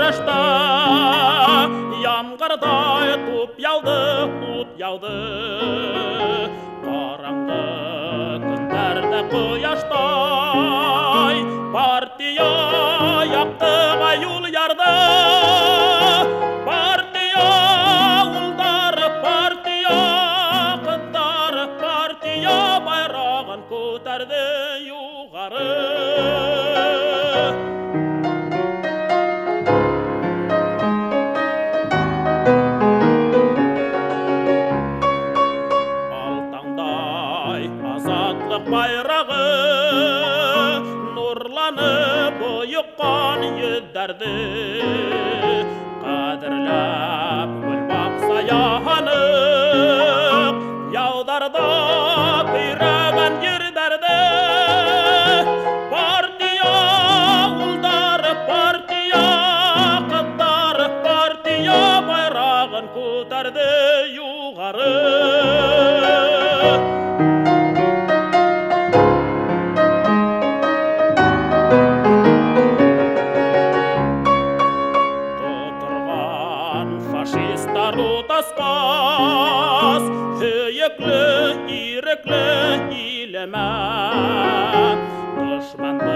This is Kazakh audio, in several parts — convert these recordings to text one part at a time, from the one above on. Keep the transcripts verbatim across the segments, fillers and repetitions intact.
бұрышта, ямғырдай туп яуды, туп яуды. Қараңғы күндерді құяштай, партия яқты аюл ярды. Партия ұлдар, партия қыттар, партия байрағын көтерді юғары. Азатлық байрағы нұрланып ұйыққан ендерді, қадірләп гүлбақ саяханып яударда бүйраған ердерді. Партия ұлдар, партия қыттар, партия байрағын көтерді юғары. Фашистар ұтаспас, хүйіклі, иреклі илеме. Дұшманды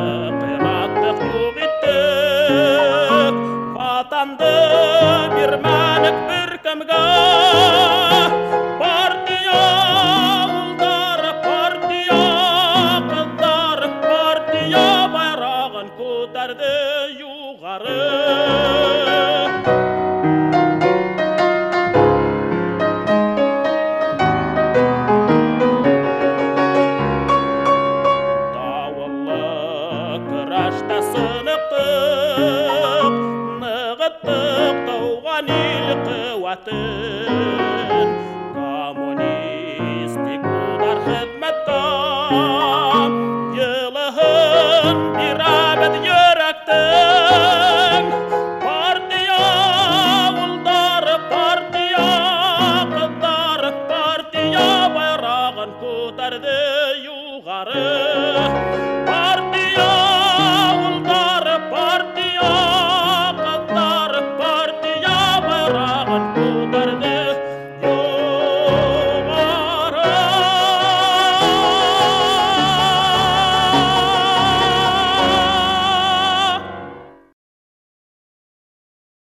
қираттық юғиттік, ватанды берме.